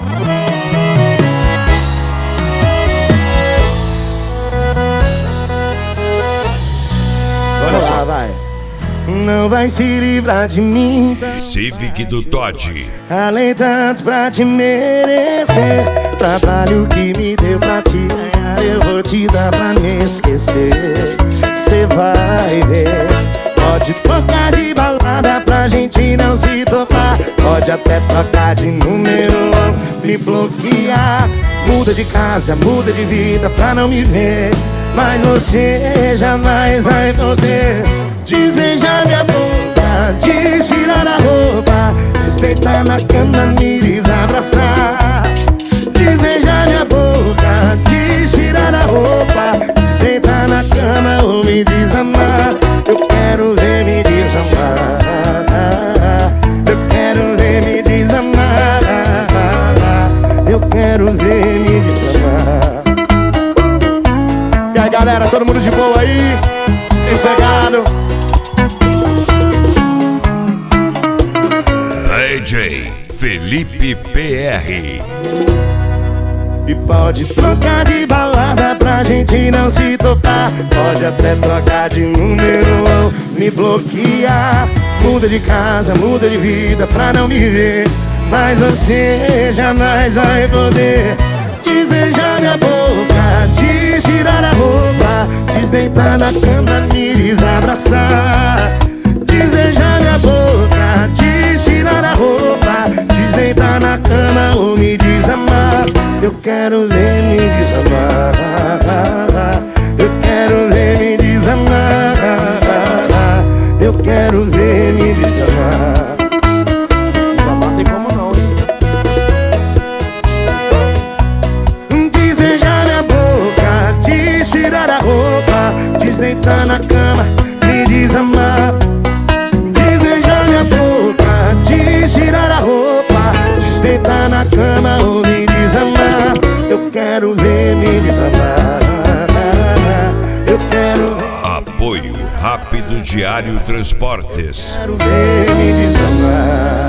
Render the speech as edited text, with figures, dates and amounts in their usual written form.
Olha só, vai. Não vai se livrar de mim. Civic do Todd. Além tanto pra te merecer. Trabalho que me deu pra te ganhar, eu vou te dar pra me esquecer. Cê vai ver. Pode trocar de balada pra gente não se topar. Pode até trocar de número, me bloquear. Muda de casa, muda de vida pra não me ver. Mas você jamais vai poder desbeijar minha boca, tirar a roupa, deitar na cama, me desabraçar. Desbeijar minha boca, tirar a roupa, deitar na cama ou me desamar. Eu quero ver me desamar. Eu quero ver me desamar. Eu quero ver me desamar. E aí, galera, todo mundo de boa aí? Sossegado? DJ Felipe PR. E pode trocar de balada pra gente não se topar. Pode até trocar de número ou me bloquear. Muda de casa, muda de vida pra não me ver. Mas você jamais vai poder desbeijar minha boca, tirar a roupa, deitar na cama, me desabraçar. Desbeijar minha boca, tirar a roupa, deitar na cama ou me desamar. Eu quero ver me desamar. Eu quero ver me desamar. Eu quero ver me desamar. Desamar tem como não, hein? Desbeijar minha boca, tirar a roupa, deitar na cama, me desamar. Desbeijar minha boca, tirar a roupa, deitar na cama ou me desamar. Eu quero ver me desamar. Eu quero. Apoio Rápido Diário Transportes. Quero ver me desamar.